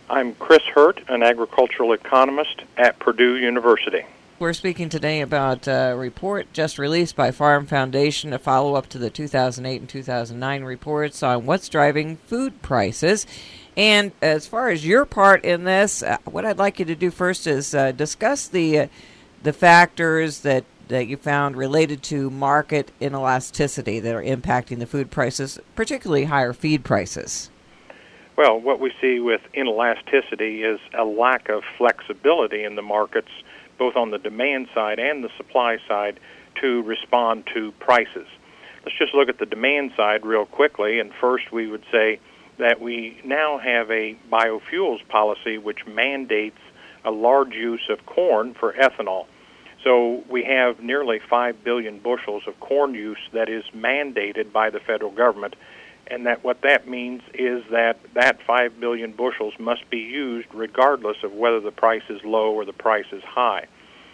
I'm Chris Hurt, an agricultural economist at Purdue University. We're speaking today about a report just released by Farm Foundation, a follow-up to the 2008 and 2009 reports on what's driving food prices. And as far as your part in this, what I'd like you to do first is discuss the factors that you found related to market inelasticity that are impacting the food prices, particularly higher feed prices. Well, what we see with inelasticity is a lack of flexibility in the markets, both on the demand side and the supply side, to respond to prices. Let's just look at the demand side real quickly, and first we would say that we now have a biofuels policy which mandates a large use of corn for ethanol. So we have nearly 5 billion bushels of corn use that is mandated by the federal government, and that what that means is that 5 billion bushels must be used regardless of whether the price is low or the price is high.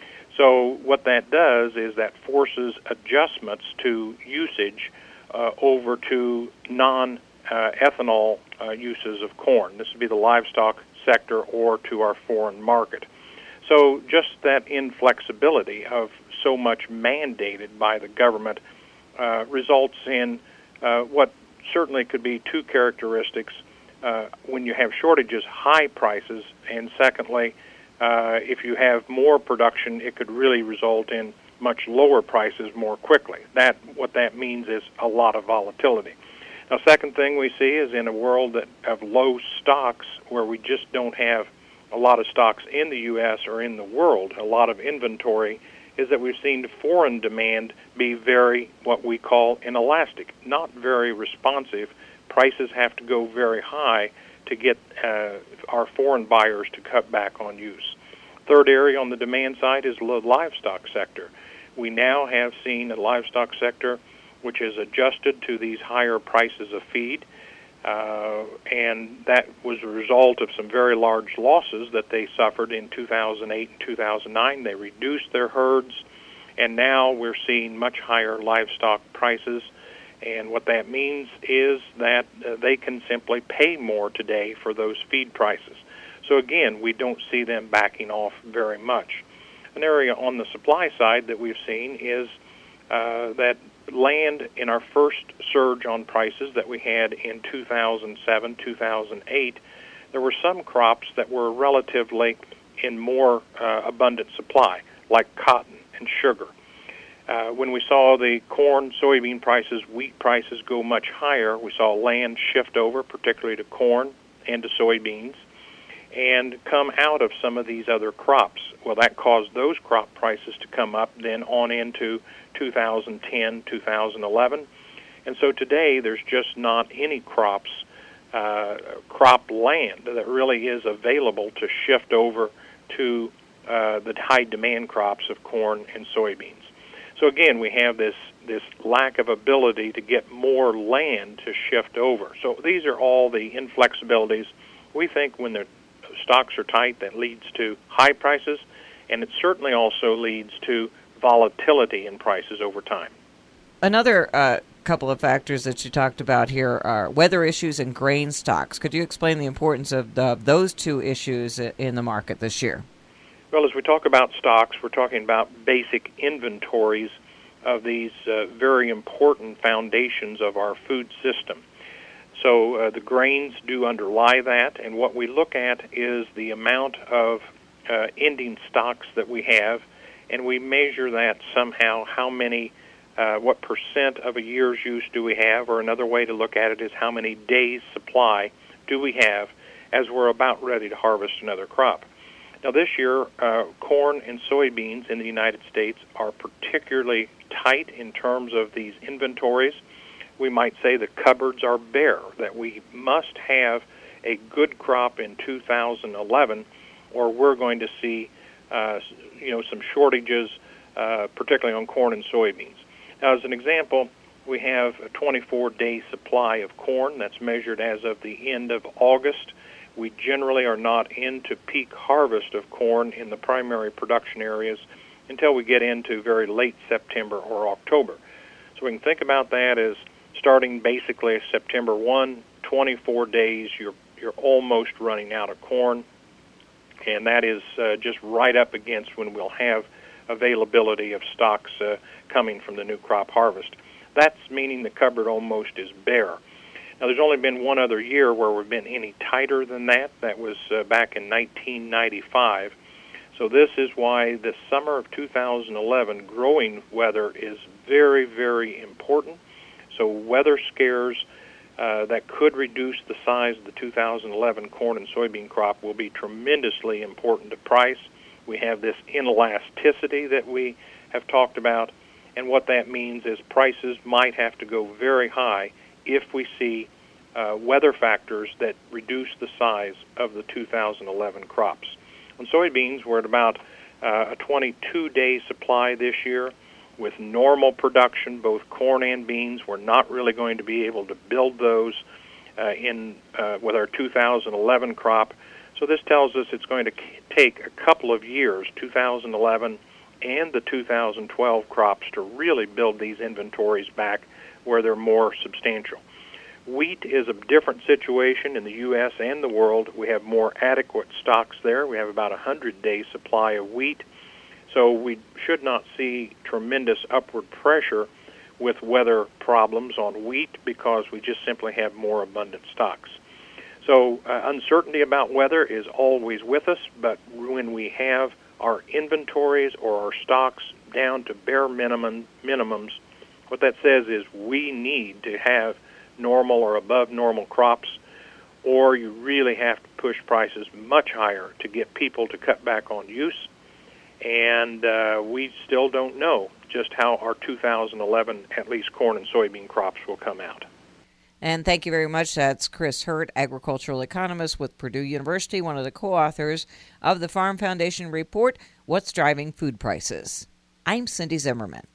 So what that does is that forces adjustments to usage over to non-ethanol uses of corn. This would be the livestock sector or to our foreign market. So just that inflexibility of so much mandated by the government results in what certainly could be two characteristics. When you have shortages, high prices, and secondly, if you have more production, it could really result in much lower prices more quickly. What that means is a lot of volatility. Now, second thing we see is in a world of low stocks, where we just don't have a lot of stocks in the U.S. or in the world, a lot of inventory, is that we've seen foreign demand be very, what we call, inelastic, not very responsive. Prices have to go very high to get our foreign buyers to cut back on use. Third area on the demand side is the livestock sector. We now have seen a livestock sector which has adjusted to these higher prices of feed, and that was a result of some very large losses that they suffered in 2008 and 2009. They reduced their herds, and now we're seeing much higher livestock prices, and what that means is that they can simply pay more today for those feed prices. So again, we don't see them backing off very much. An area on the supply side that we've seen is that land in our first surge on prices that we had in 2007, 2008, there were some crops that were relatively in more abundant supply, like cotton and sugar. When we saw the corn, soybean prices, wheat prices go much higher, we saw land shift over, particularly to corn and to soybeans, and come out of some of these other crops. Well, that caused those crop prices to come up then on into 2010, 2011. And so today there's just not any crop land that really is available to shift over to the high demand crops of corn and soybeans. So again, we have this lack of ability to get more land to shift over. So these are all the inflexibilities. We think when the stocks are tight, that leads to high prices, and it certainly also leads to volatility in prices over time. Another couple of factors that you talked about here are weather issues and grain stocks. Could you explain the importance of those two issues in the market this year? Well, as we talk about stocks, we're talking about basic inventories of these very important foundations of our food system. So the grains do underlie that, and what we look at is the amount of ending stocks that we have, and we measure that somehow, how many, what percent of a year's use do we have, or another way to look at it is how many days' supply do we have as we're about ready to harvest another crop. Now this year, corn and soybeans in the United States are particularly tight in terms of these inventories. We might say the cupboards are bare, that we must have a good crop in 2011 or we're going to see some shortages, particularly on corn and soybeans. Now, as an example, we have a 24-day supply of corn that's measured as of the end of August. We generally are not into peak harvest of corn in the primary production areas until we get into very late September or October. So we can think about that as starting basically September 1, 24 days, you're almost running out of corn, and that is just right up against when we'll have availability of stocks coming from the new crop harvest. That's meaning the cupboard almost is bare. Now, there's only been one other year where we've been any tighter than that. That was back in 1995. So this is why the summer of 2011 growing weather is very, very important. So weather scares that could reduce the size of the 2011 corn and soybean crop will be tremendously important to price. We have this inelasticity that we have talked about, and what that means is prices might have to go very high if we see weather factors that reduce the size of the 2011 crops. On soybeans, we're at about a 22-day supply this year. With normal production, both corn and beans, we're not really going to be able to build those with our 2011 crop. So this tells us it's going to take a couple of years, 2011 and the 2012 crops, to really build these inventories back where they're more substantial. Wheat is a different situation in the U.S. and the world. We have more adequate stocks there. We have about a 100-day supply of wheat. So we should not see tremendous upward pressure with weather problems on wheat because we just simply have more abundant stocks. So uncertainty about weather is always with us, but when we have our inventories or our stocks down to bare minimums, what that says is we need to have normal or above normal crops, or you really have to push prices much higher to get people to cut back on use. And we still don't know just how our 2011, at least corn and soybean crops, will come out. And thank you very much. That's Chris Hurt, agricultural economist with Purdue University, one of the co-authors of the Farm Foundation report, What's Driving Food Prices. I'm Cindy Zimmerman.